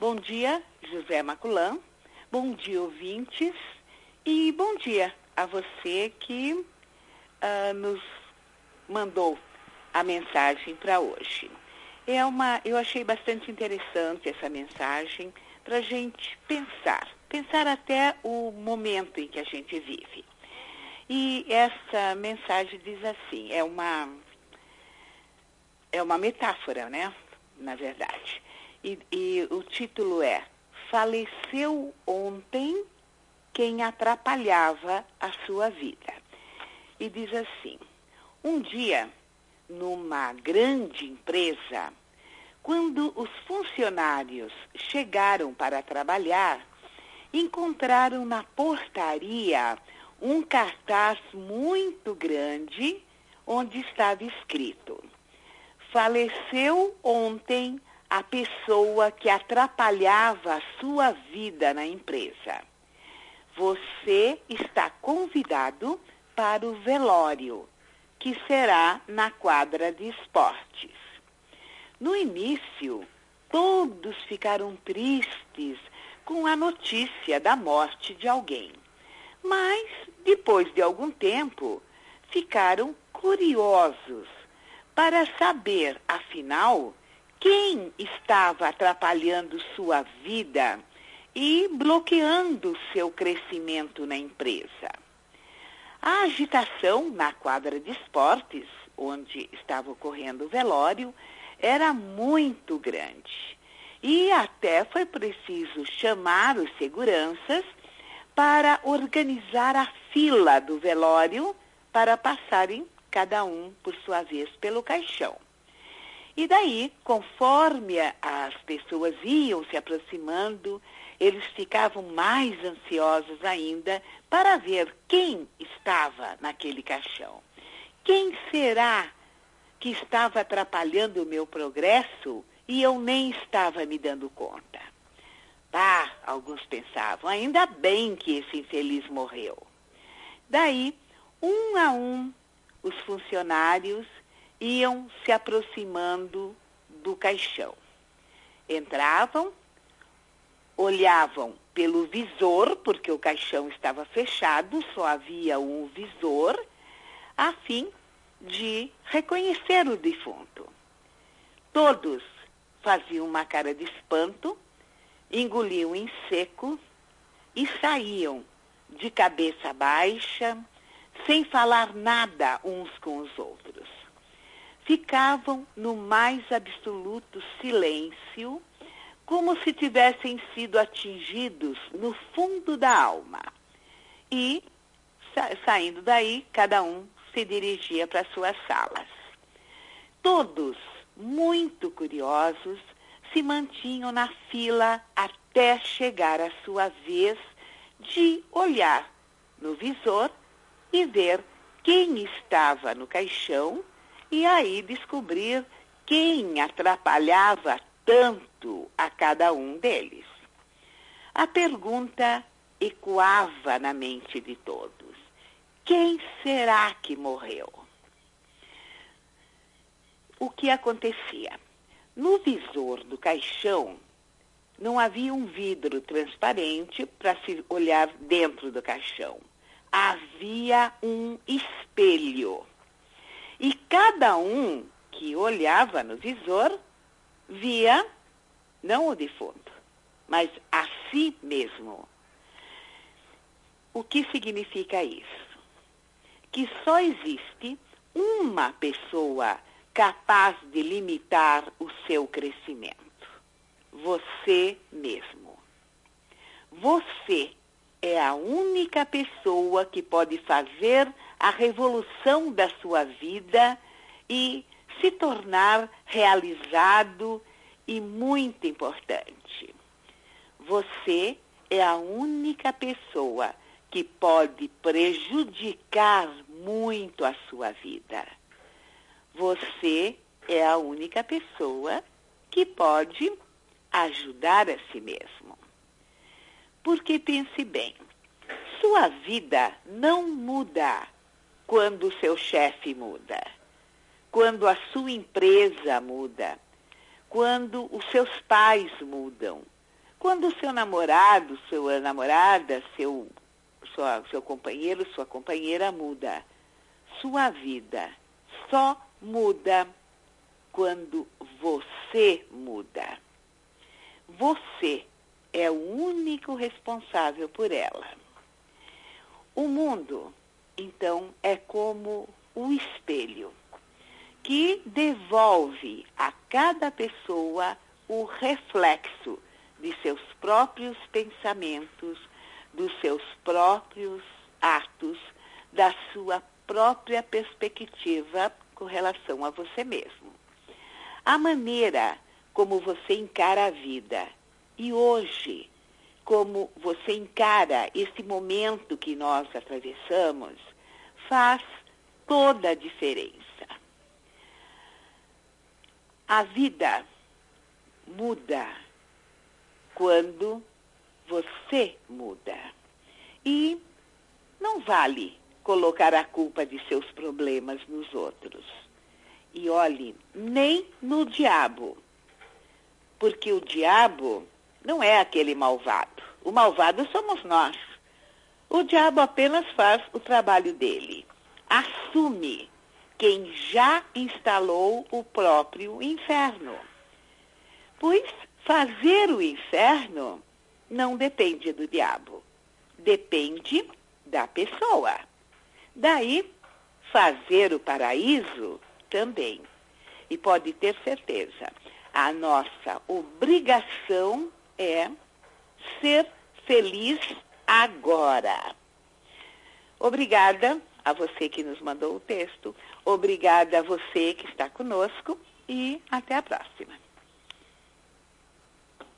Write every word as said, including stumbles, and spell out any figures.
Bom dia, José Maculan. Bom dia, ouvintes. E bom dia a você que uh, nos mandou a mensagem para hoje. É uma, eu achei bastante interessante essa mensagem para a gente pensar, pensar até o momento em que a gente vive. E essa mensagem diz assim, é uma, é uma metáfora, né? Na verdade. E, e o título é Faleceu ontem quem atrapalhava a sua vida. E diz assim, um dia, numa grande empresa, quando os funcionários chegaram para trabalhar, encontraram na portaria um cartaz muito grande onde estava escrito: faleceu ontem a pessoa que atrapalhava a sua vida na empresa. Você está convidado para o velório, que será na quadra de esportes. No início, todos ficaram tristes com a notícia da morte de alguém. Mas, depois de algum tempo, ficaram curiosos para saber, afinal, quem estava atrapalhando sua vida e bloqueando seu crescimento na empresa. A agitação na quadra de esportes, onde estava ocorrendo o velório, era muito grande. E até foi preciso chamar os seguranças para organizar a fila do velório para passarem cada um, por sua vez, pelo caixão. E daí, conforme as pessoas iam se aproximando, eles ficavam mais ansiosos ainda para ver quem estava naquele caixão. Quem será que estava atrapalhando o meu progresso e eu nem estava me dando conta? Ah, alguns pensavam, ainda bem que esse infeliz morreu. Daí, um a um, os funcionários iam se aproximando do caixão. Entravam, olhavam pelo visor, porque o caixão estava fechado, só havia um visor, a fim de reconhecer o defunto. Todos faziam uma cara de espanto, engoliam em seco e saíam de cabeça baixa, sem falar nada uns com os outros. Ficavam no mais absoluto silêncio, como se tivessem sido atingidos no fundo da alma. E, sa- saindo daí, cada um se dirigia para suas salas. Todos, muito curiosos, se mantinham na fila até chegar a sua vez de olhar no visor e ver quem estava no caixão e aí descobrir quem atrapalhava tanto a cada um deles. A pergunta ecoava na mente de todos. Quem será que morreu? O que acontecia? No visor do caixão não havia um vidro transparente para se olhar dentro do caixão. Havia um espelho. E cada um que olhava no visor via não o defunto, mas a si mesmo. O que significa isso? Que só existe uma pessoa capaz de limitar o seu crescimento. Você mesmo. Você é a única pessoa que pode fazer a revolução da sua vida e se tornar realizado e muito importante. Você é a única pessoa que pode prejudicar muito a sua vida. Você é a única pessoa que pode ajudar a si mesmo. Porque pense bem, sua vida não muda quando o seu chefe muda, quando a sua empresa muda, quando os seus pais mudam, Quando o seu namorado, sua namorada, seu, sua, seu companheiro, sua companheira muda, sua vida só muda quando você muda. Você é o único responsável por ela. O mundo, então, é como um espelho que devolve a cada pessoa o reflexo de seus próprios pensamentos, dos seus próprios atos, da sua própria perspectiva com relação a você mesmo. A maneira como você encara a vida e hoje, como você encara esse momento que nós atravessamos, faz toda a diferença. A vida muda quando você muda. E não vale colocar a culpa de seus problemas nos outros. E olhe, nem no diabo. Porque o diabo não é aquele malvado. O malvado somos nós. O diabo apenas faz o trabalho dele. Assume quem já instalou o próprio inferno. Pois fazer o inferno não depende do diabo. Depende da pessoa. Daí, fazer o paraíso também. E pode ter certeza, a nossa obrigação é ser feliz agora. Obrigada a você que nos mandou o texto, obrigada a você que está conosco e até a próxima.